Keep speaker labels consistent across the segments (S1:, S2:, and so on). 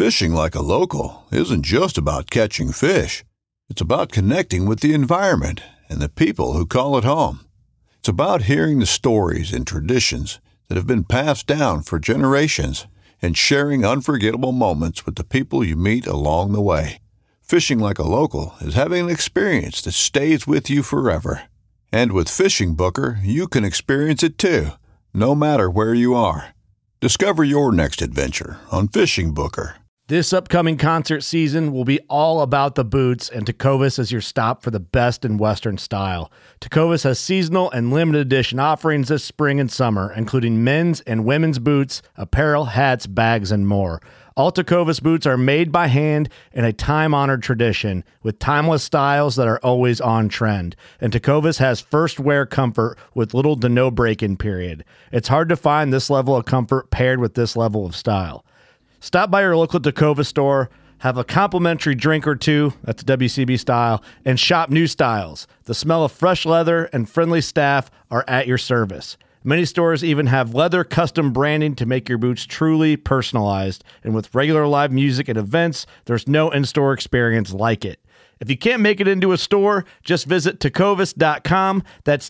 S1: Fishing like a local isn't just about catching fish. It's about connecting with the environment and the people who call it home. It's about hearing the stories and traditions that have been passed down for generations and sharing unforgettable moments with the people you meet along the way. Fishing like a local is having an experience that stays with you forever. And with Fishing Booker, you can experience it too, no matter where you are. Discover your next adventure on Fishing Booker.
S2: This upcoming concert season will be all about the boots, and Tecovas is your stop for the best in Western style. Tecovas has seasonal and limited edition offerings this spring and summer, including men's and women's boots, apparel, hats, bags, and more. All Tecovas boots are made by hand in a time-honored tradition with timeless styles that are always on trend. And Tecovas has first wear comfort with little to no break-in period. It's hard to find this level of comfort paired with this level of style. Stop by your local Tecovas store, have a complimentary drink or two, that's WCB style, and shop new styles. The smell of fresh leather and friendly staff are at your service. Many stores even have leather custom branding to make your boots truly personalized. And with regular live music and events, there's no in-store experience like it. If you can't make it into a store, just visit tecovas.com. That's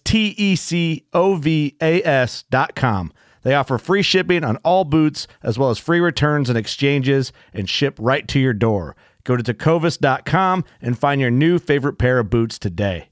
S2: TECOVAS.com. They offer free shipping on all boots, as well as free returns and exchanges, and ship right to your door. Go to tecovas.com and find your new favorite pair of boots today.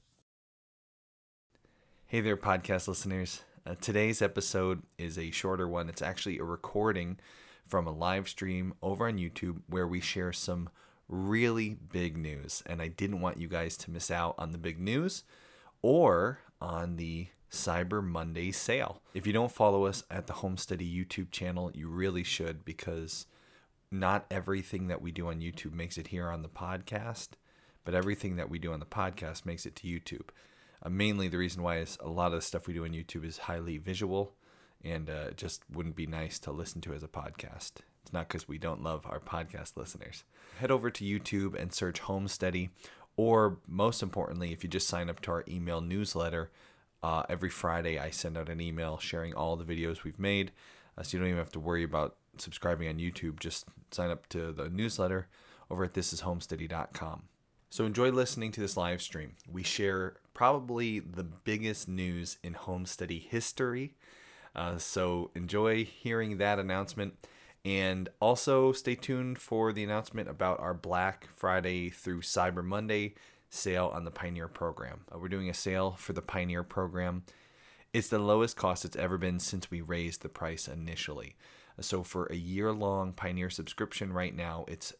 S3: Hey there, podcast listeners. Today's episode is a shorter one. It's actually a recording from a live stream over on YouTube where we share some really big news. And I didn't want you guys to miss out on the big news or on the Cyber Monday sale. If you don't follow us at the Homesteady YouTube channel, you really should, because not everything that we do on YouTube makes it here on the podcast, but everything that we do on the podcast makes it to YouTube. Mainly the reason why is a lot of the stuff we do on YouTube is highly visual and it just wouldn't be nice to listen to as a podcast. It's not because we don't love our podcast listeners. Head over to YouTube and search Homesteady, or most importantly, if you just sign up to our email newsletter, every Friday I send out an email sharing all the videos we've made, so you don't even have to worry about subscribing on YouTube. Just sign up to the newsletter over at thisishomesteady.com. So enjoy listening to this live stream. We share probably the biggest news in Homesteady history, so enjoy hearing that announcement. And also stay tuned for the announcement about our Black Friday through Cyber Monday sale on the Pioneer program. We're doing a sale for the Pioneer program. It's the lowest cost it's ever been since we raised the price initially. So for a year-long Pioneer subscription right now, it's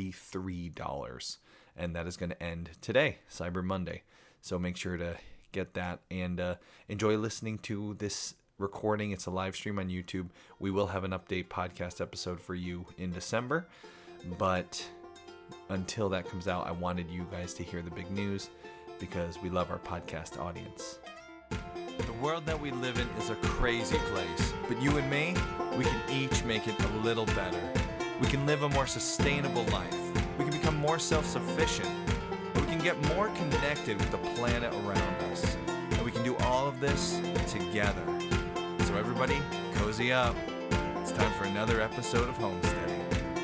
S3: $33. And that is going to end today, Cyber Monday. So make sure to get that and enjoy listening to this recording. It's a live stream on YouTube. We will have an update podcast episode for you in December. But until that comes out, I wanted you guys to hear the big news because we love our podcast audience. The world that we live in is a crazy place, but you and me, we can each make it a little better. We can live a more sustainable life. We can become more self-sufficient. We can get more connected with the planet around us. And we can do all of this together. So everybody, cozy up. It's time for another episode of Homesteady.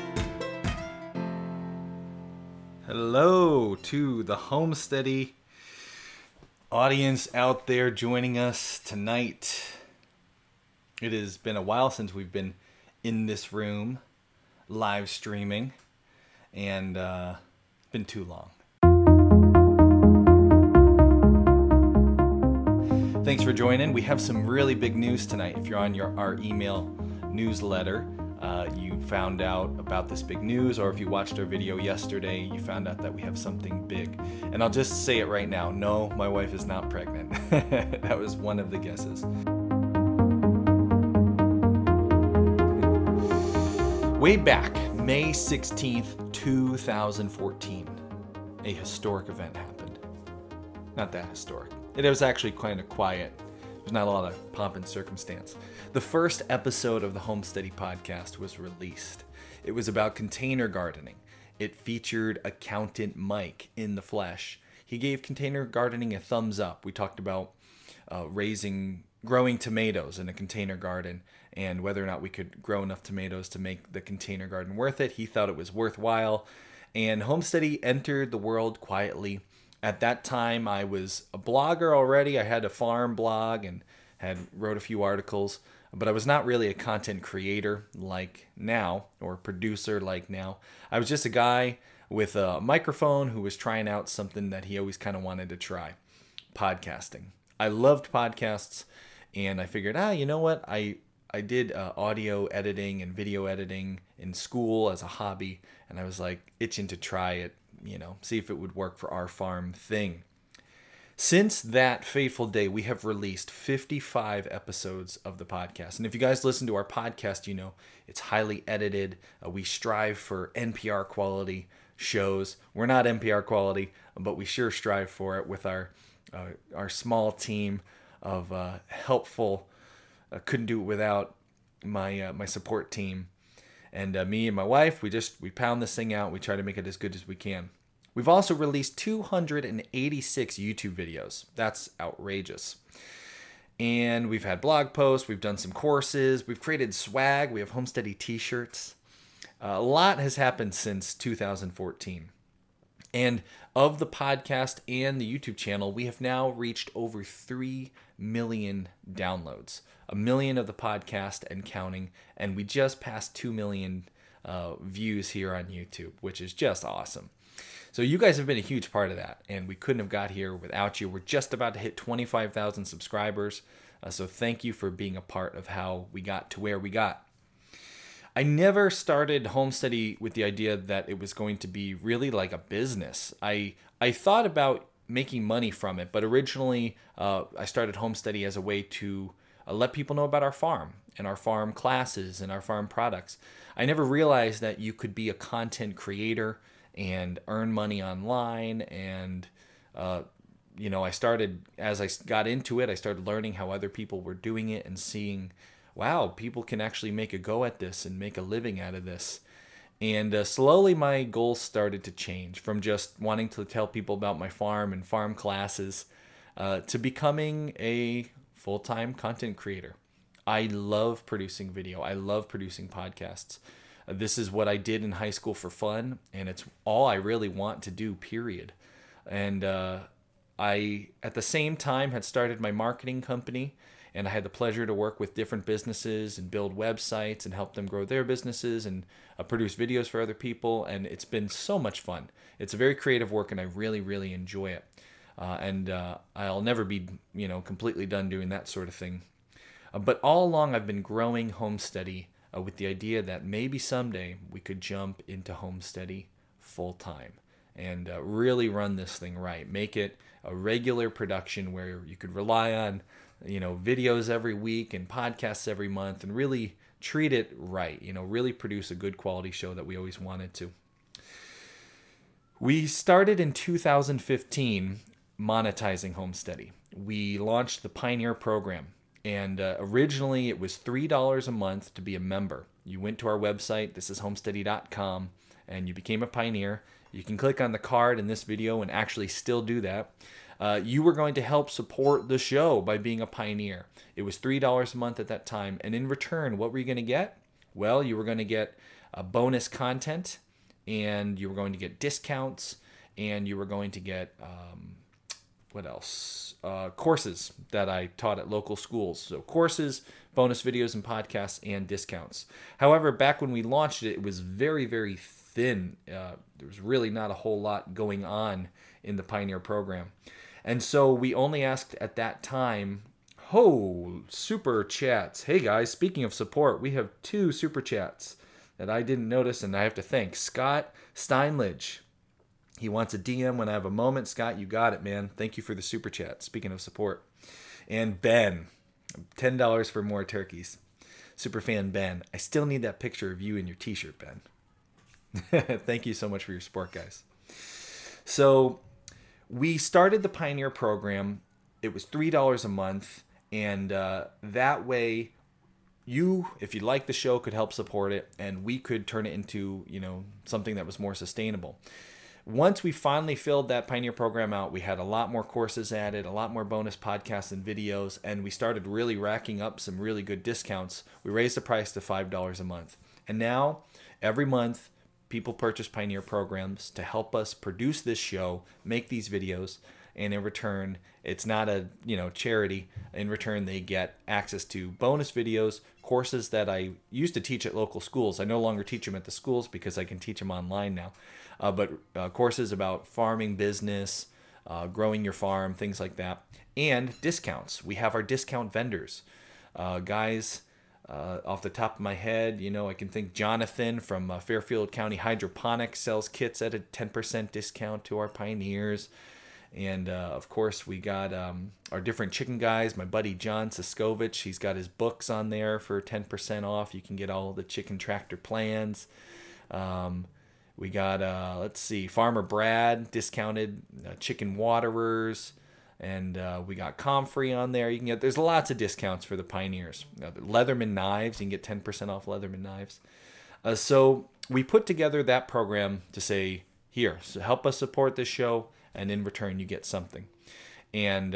S3: Hello to the Homesteady audience out there joining us tonight. It has been a while since we've been in this room live streaming, and it's been too long. Thanks for joining. We have some really big news tonight. If you're on our email newsletter, you found out about this big news, or if you watched our video yesterday, you found out that we have something big. And I'll just say it right now. No, my wife is not pregnant. That was one of the guesses. Way back, May 16th, 2014, a historic event happened. Not that historic. It was actually kind of quiet. There's not a lot of pomp and circumstance. The first episode of the Homesteady podcast was released. It was about container gardening. It featured accountant Mike in the flesh. He gave container gardening a thumbs up. We talked about raising growing tomatoes in a container garden and whether or not we could grow enough tomatoes to make the container garden worth it. He thought it was worthwhile. And Homesteady entered the world quietly. At that time, I was a blogger already. I had a farm blog and had wrote a few articles, but I was not really a content creator like now or producer like now. I was just a guy with a microphone who was trying out something that he always kind of wanted to try, podcasting. I loved podcasts, and I figured, you know what? I did audio editing and video editing in school as a hobby, and I was like itching to try it, see if it would work for our farm thing. Since that fateful day, we have released 55 episodes of the podcast. And if you guys listen to our podcast, it's highly edited. We strive for NPR quality shows. We're not NPR quality, but we sure strive for it with our small team of helpful. Couldn't do it without my support team. And me and my wife, we pound this thing out. We try to make it as good as we can. We've also released 286 YouTube videos. That's outrageous. And we've had blog posts. We've done some courses. We've created swag. We have Homesteady t-shirts. A lot has happened since 2014. And of the podcast and the YouTube channel, we have now reached over 3 million downloads. 1 million of the podcast and counting. And we just passed 2 million views here on YouTube, which is just awesome. So you guys have been a huge part of that, and we couldn't have got here without you. We're just about to hit 25,000 subscribers, so thank you for being a part of how we got to where we got. I never started Homesteady with the idea that it was going to be really like a business. I thought about making money from it, but originally I started Homesteady as a way to let people know about our farm and our farm classes and our farm products. I never realized that you could be a content creator and earn money online. And, I started, as I got into it, I started learning how other people were doing it and seeing, wow, people can actually make a go at this and make a living out of this. And slowly my goals started to change from just wanting to tell people about my farm and farm classes to becoming a full-time content creator. I love producing video. I love producing podcasts. This is what I did in high school for fun, and it's all I really want to do, period. And I, at the same time, had started my marketing company, and I had the pleasure to work with different businesses and build websites and help them grow their businesses and produce videos for other people, and it's been so much fun. It's a very creative work, and I really, really enjoy it. And I'll never be, completely done doing that sort of thing. But all along, I've been growing Homesteady with the idea that maybe someday we could jump into Homesteady full time and really run this thing right. Make it a regular production where you could rely on, videos every week and podcasts every month and really treat it right. Really produce a good quality show that we always wanted to. We started in 2015 monetizing Homesteady. We launched the Pioneer program. And originally it was $3 a month to be a member. You went to our website, thisishomesteady.com, and you became a pioneer. You can click on the card in this video and actually still do that. You were going to help support the show by being a pioneer. It was $3 a month at that time. And in return, what were you going to get? Well, you were going to get bonus content, and you were going to get discounts, and you were going to get... what else? Courses that I taught at local schools. So courses, bonus videos and podcasts, and discounts. However, back when we launched it, it was very, very thin. There was really not a whole lot going on in the Pioneer program. And so we only asked at that time, super chats. Hey guys, speaking of support, we have 2 super chats that I didn't notice, and I have to thank Scott Steinledge. He wants a DM when I have a moment. Scott, you got it, man. Thank you for the super chat. Speaking of support. And Ben, $10 for more turkeys. Superfan Ben. I still need that picture of you in your t-shirt, Ben. Thank you so much for your support, guys. So we started the Pioneer program. It was $3 a month. And that way, you, if you like the show, could help support it. And we could turn it into, something that was more sustainable. once we finally filled that Pioneer program out, we had a lot more courses added, a lot more bonus podcasts and videos, and we started really racking up some really good discounts. We raised the price to $5 a month. And now, every month, people purchase Pioneer programs to help us produce this show, make these videos, and in return, it's not a charity. In return, they get access to bonus videos, courses that I used to teach at local schools. I no longer teach them at the schools because I can teach them online now. But courses about farming business, growing your farm, things like that, and discounts. We have our discount vendors. Guys, off the top of my head, I can think Jonathan from Fairfield County Hydroponics sells kits at a 10% discount to our pioneers. And of course, we got our different chicken guys. My buddy John Siskovich, he's got his books on there for 10% off. You can get all the chicken tractor plans. We got, Farmer Brad, discounted chicken waterers. And we got Comfrey on there. You can get, there's lots of discounts for the pioneers. Leatherman knives, you can get 10% off Leatherman knives. So we put together that program to say, here, so help us support this show, and in return you get something. And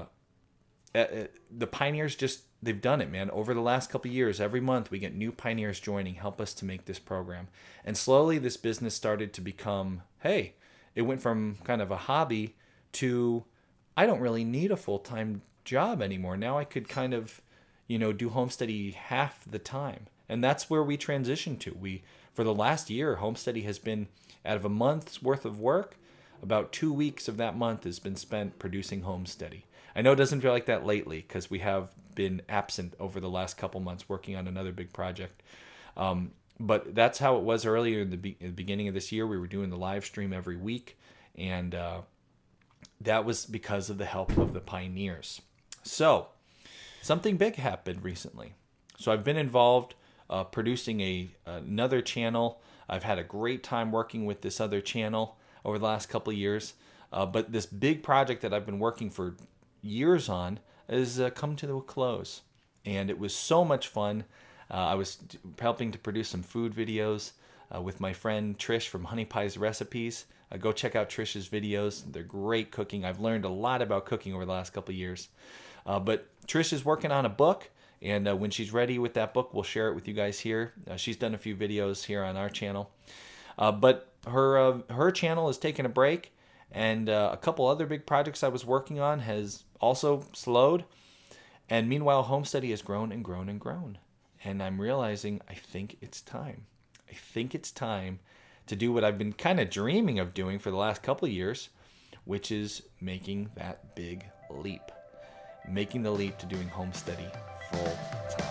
S3: the pioneers they've done it, man. Over the last couple of years, every month we get new pioneers joining, help us to make this program. And slowly this business started to become, hey, it went from kind of a hobby to, I don't really need a full-time job anymore. Now I could kind of, do Homesteady half the time. And that's where we transitioned to. For the last year, Homesteady has been, out of a month's worth of work, about 2 weeks of that month has been spent producing Homesteady. I know it doesn't feel like that lately because we have been absent over the last couple months working on another big project. But that's how it was earlier in the beginning of this year. We were doing the live stream every week, and that was because of the help of the pioneers. So something big happened recently. So I've been involved producing another channel. I've had a great time working with this other channel over the last couple of years. But this big project that I've been working for years on has come to a close. And it was so much fun. I was helping to produce some food videos with my friend Trish from Honey Pies Recipes. Go check out Trish's videos. They're great cooking. I've learned a lot about cooking over the last couple of years. But Trish is working on a book. And when she's ready with that book, we'll share it with you guys here. She's done a few videos here on our channel. But her channel has taken a break, and a couple other big projects I was working on has also slowed. And meanwhile, Homesteady has grown and grown and grown. And I'm realizing I think it's time. I think it's time to do what I've been kind of dreaming of doing for the last couple of years, which is making that big leap. Making the leap to doing Homesteady full time.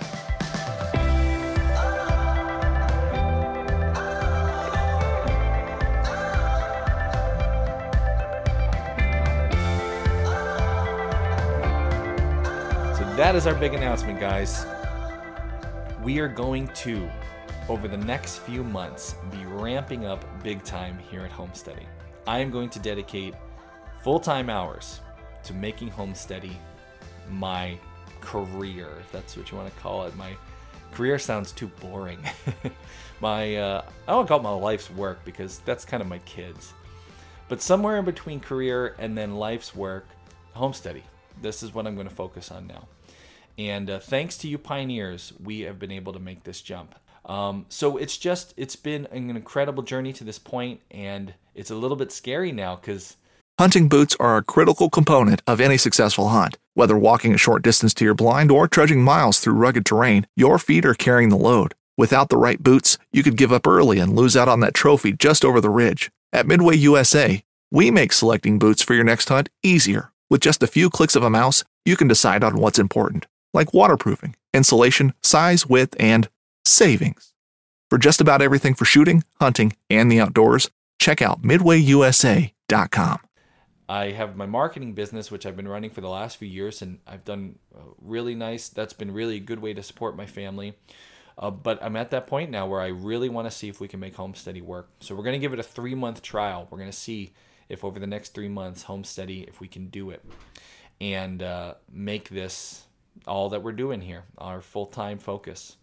S3: That is our big announcement, guys. We are going to, over the next few months, be ramping up big time here at Homesteady. I am going to dedicate full-time hours to making Homesteady my career, if that's what you want to call it. My career sounds too boring. I don't call it my life's work because that's kind of my kids. But somewhere in between career and then life's work, Homesteady. This is what I'm going to focus on now. And thanks to you pioneers, we have been able to make this jump. So it's been an incredible journey to this point, and it's a little bit scary now because
S4: hunting boots are a critical component of any successful hunt. Whether walking a short distance to your blind or trudging miles through rugged terrain, your feet are carrying the load. Without the right boots, you could give up early and lose out on that trophy just over the ridge. At Midway USA, we make selecting boots for your next hunt easier. With just a few clicks of a mouse, you can decide on what's important, like waterproofing, insulation, size, width, and savings. For just about everything for shooting, hunting, and the outdoors, check out MidwayUSA.com.
S3: I have my marketing business, which I've been running for the last few years, and I've done really nice. That's been really a good way to support my family. But I'm at that point now where I really want to see if we can make Homesteady work. So we're going to give it a 3-month trial. We're going to see if over the next 3 months, Homesteady, if we can do it and make this all that we're doing here, our full-time focus.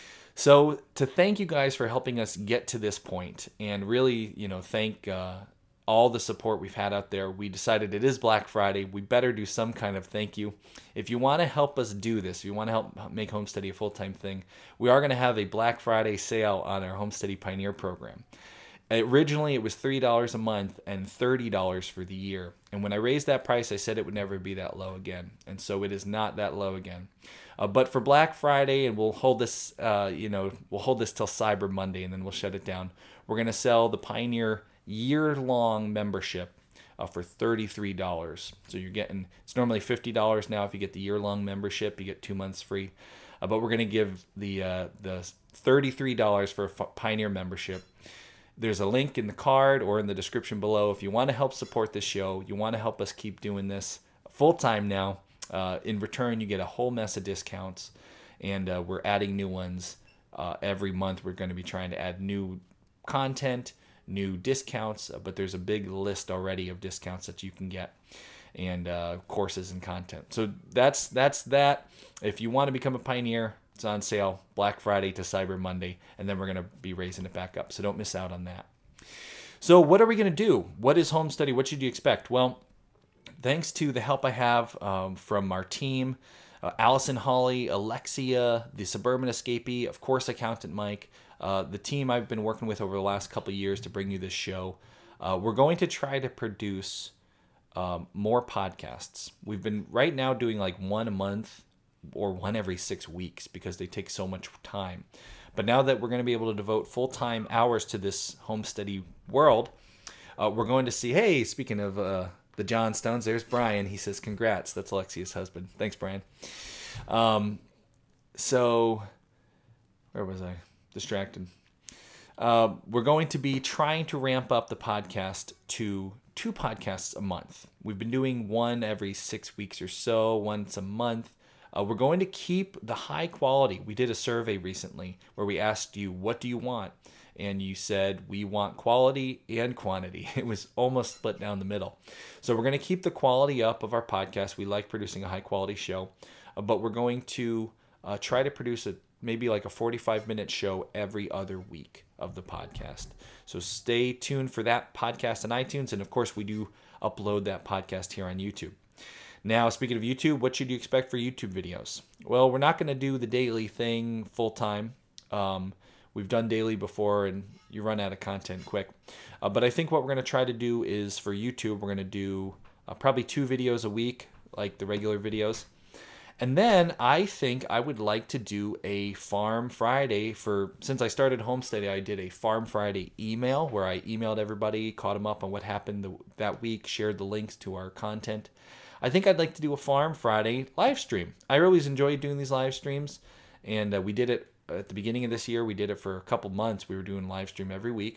S3: So to thank you guys for helping us get to this point, and really, thank all the support we've had out there. We decided it is Black Friday. We better do some kind of thank you. If you want to help us do this, if you want to help make Homesteady a full-time thing, we are going to have a Black Friday sale on our Homesteady Pioneer program. Originally, it was $3 a month and $30 for the year. And when I raised that price, I said it would never be that low again. And so it is not that low again. But for Black Friday, and we'll hold this, we'll hold this till Cyber Monday, and then we'll shut it down. We're going to sell the Pioneer year-long membership for $33. So you're getting, it's normally $50 now if you get the year-long membership. You get 2 months free. But we're going to give the $33 for a Pioneer membership. There's a link in the card or in the description below. If you want to help support this show, you want to help us keep doing this full-time now, in return, you get a whole mess of discounts, and we're adding new ones every month. We're going to be trying to add new content, new discounts, but there's a big list already of discounts that you can get, and courses and content. So that's that. If you want to become a Pioneer, it's on sale Black Friday to Cyber Monday, and then we're going to be raising it back up. So don't miss out on that. So what are we going to do? What is Homesteady? What should you expect? Well, thanks to the help I have from our team, Allison Holly, Alexia, the Suburban Escapee, of course, Accountant Mike, the team I've been working with over the last couple of years to bring you this show. We're going to try to produce more podcasts. We've been right now doing like one a month or one every 6 weeks because they take so much time. But now that we're going to be able to devote full-time hours to this Homesteady world, we're going to see, hey, speaking of the John Stones, there's Brian. He says, congrats. That's Alexia's husband. Thanks, Brian. So, where was I? Distracted. We're going to be trying to ramp up the podcast to 2 podcasts a month. We've been doing one every 6 weeks or so, once a month. We're going to keep the high quality. We did a survey recently where we asked you, what do you want? And you said, we want quality and quantity. It was almost split down the middle. So we're going to keep the quality up of our podcast. We like producing a high quality show, but we're going to try to produce maybe like a 45-minute show every other week of the podcast. So stay tuned for that podcast on iTunes. And of course, we do upload that podcast here on YouTube. Now, speaking of YouTube, what should you expect for YouTube videos? Well, we're not going to do the daily thing full time. We've done daily before, and you run out of content quick. But I think what we're going to try to do is for YouTube, we're going to do probably 2 videos a week, like the regular videos. And then I think I would like to do a Farm Friday since I started Homesteady, I did a Farm Friday email where I emailed everybody, caught them up on what happened that week, shared the links to our content. I think I'd like to do a Farm Friday live stream. I always enjoy doing these live streams, and we did it at the beginning of this year. We did it for a couple months. We were doing live stream every week,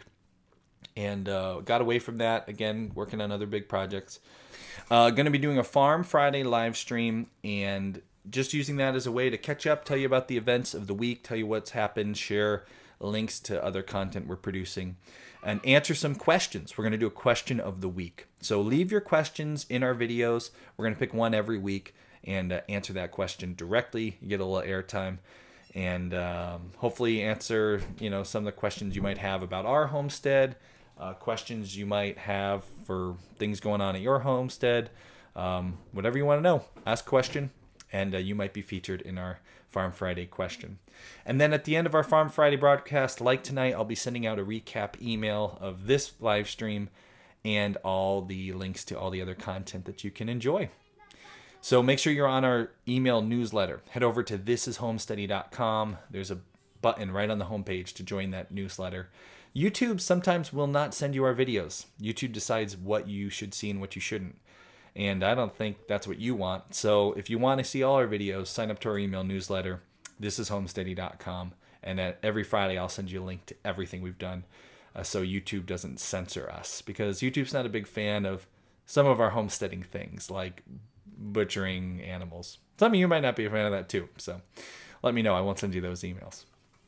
S3: and got away from that, again, working on other big projects. Going to be doing a Farm Friday live stream, and just using that as a way to catch up, tell you about the events of the week, tell you what's happened, share links to other content we're producing, and answer some questions. We're going to do a question of the week. So leave your questions in our videos. We're going to pick one every week and answer that question directly. You get a little airtime, and hopefully answer some of the questions you might have about our homestead, questions you might have for things going on at your homestead, whatever you want to know. Ask a question, and you might be featured in our Farm Friday question. And then at the end of our Farm Friday broadcast, like tonight, I'll be sending out a recap email of this live stream and all the links to all the other content that you can enjoy. So make sure you're on our email newsletter. Head over to thisishomesteady.com. There's a button right on the homepage to join that newsletter. YouTube sometimes will not send you our videos. YouTube decides what you should see and what you shouldn't. And I don't think that's what you want. So if you want to see all our videos, sign up to our email newsletter, thisishomesteady.com. And every Friday, I'll send you a link to everything we've done so YouTube doesn't censor us. Because YouTube's not a big fan of some of our homesteading things, like butchering animals. Some of you might not be a fan of that too. So let me know. I won't send you those emails.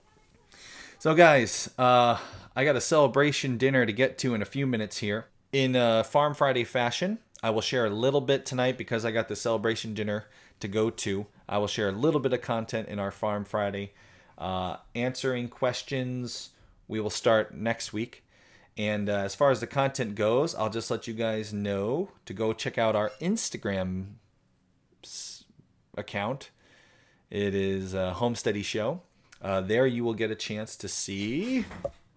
S3: So guys, I got a celebration dinner to get to in a few minutes here. In Farm Friday fashion, I will share a little bit tonight because I got the celebration dinner to go to. I will share a little bit of content in our Farm Friday. Answering questions, we will start next week. And as far as the content goes, I'll just let you guys know to go check out our Instagram account. It is a Homesteady Show. There you will get a chance to see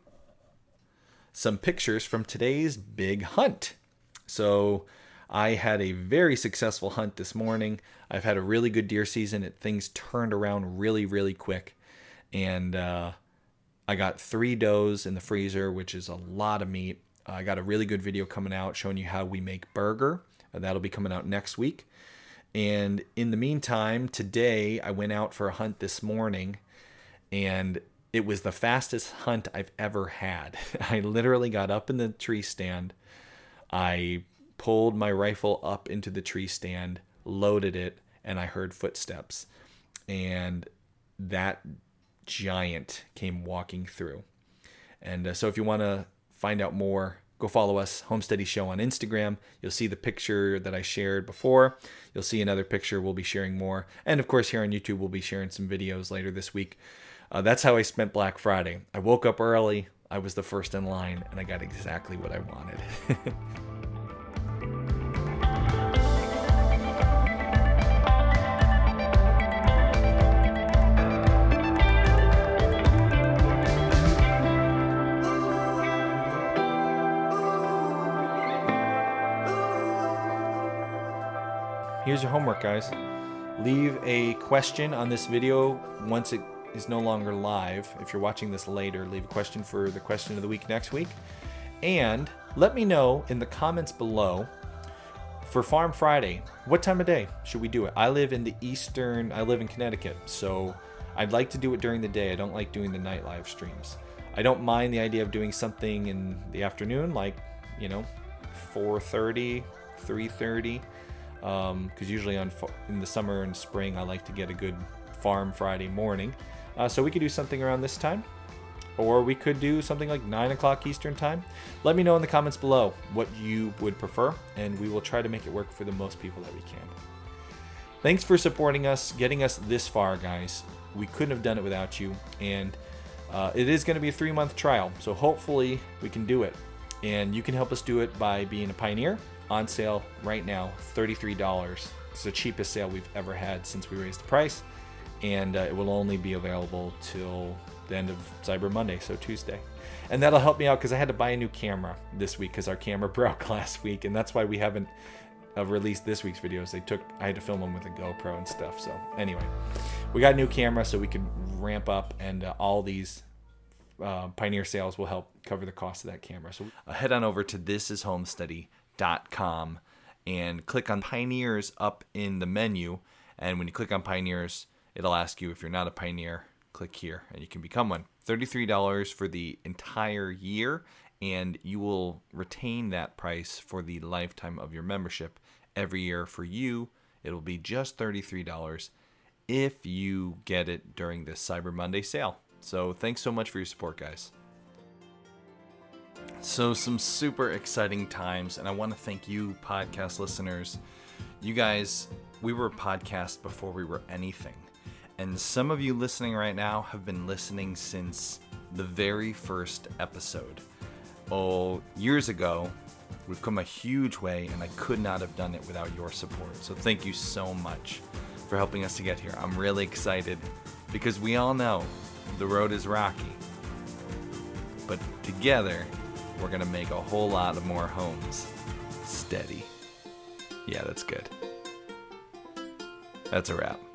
S3: some pictures from today's big hunt. So I had a very successful hunt this morning. I've had a really good deer season. Things turned around really, really quick. And I got 3 does in the freezer, which is a lot of meat. I got a really good video coming out showing you how we make burger. That'll be coming out next week. And in the meantime, today I went out for a hunt this morning, and it was the fastest hunt I've ever had. I literally got up in the tree stand. I pulled my rifle up into the tree stand, loaded it, and I heard footsteps. And that giant came walking through. And so if you want to find out more, go follow us, Homesteady Show on Instagram. You'll see the picture that I shared before. You'll see another picture. We'll be sharing more. And of course, here on YouTube, we'll be sharing some videos later this week. That's how I spent Black Friday. I woke up early. I was the first in line, and I got exactly what I wanted. Here's your homework, guys. Leave a question on this video once it is no longer live. If you're watching this later, leave a question for the question of the week next week. And let me know in the comments below for Farm Friday, what time of day should we do it? I live in Connecticut, so I'd like to do it during the day. I don't like doing the night live streams. I don't mind the idea of doing something in the afternoon, like, 4:30, 3:30. Because usually in the summer and spring, I like to get a good Farm Friday morning. So we could do something around this time, or we could do something like 9 o'clock Eastern time. Let me know in the comments below what you would prefer, and we will try to make it work for the most people that we can. Thanks for supporting us, getting us this far, guys. We couldn't have done it without you, and it is going to be a 3-month trial, so hopefully we can do it. And you can help us do it by being a pioneer. On sale right now, $33. It's the cheapest sale we've ever had since we raised the price, and it will only be available till the end of Cyber Monday, so Tuesday. And that'll help me out because I had to buy a new camera this week because our camera broke last week, and that's why we haven't released this week's videos. I had to film them with a GoPro and stuff. So anyway, we got a new camera so we could ramp up, and all these Pioneer sales will help cover the cost of that camera. So head on over to thisishomesteady.com and click on Pioneers up in the menu. And when you click on Pioneers, it'll ask you if you're not a Pioneer, click here and you can become one. $33 for the entire year, and you will retain that price for the lifetime of your membership. Every year for you, it'll be just $33 if you get it during this Cyber Monday sale. So thanks so much for your support, guys. So some super exciting times, and I want to thank you, podcast listeners. You guys, we were a podcast before we were anything. And some of you listening right now have been listening since the very first episode. Years ago, we've come a huge way, and I could not have done it without your support. So thank you so much for helping us to get here. I'm really excited because we all know the road is rocky, but together we're gonna make a whole lot of more homes steady. Yeah, that's good. That's a wrap.